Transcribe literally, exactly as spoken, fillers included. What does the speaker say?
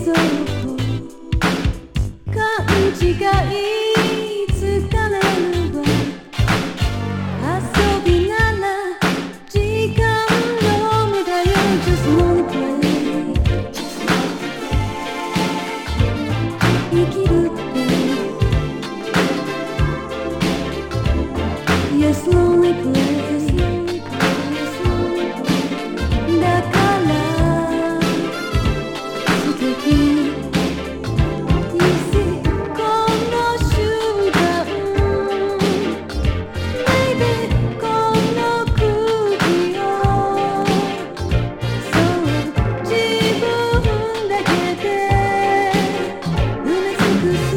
蔵庫勘違い疲れるわ遊びなら時間の無駄よ Just wanna play 生きるって Yes, lonely place だから素敵 You see この瞬間 Baby この空気をそう自分だけで埋め尽くす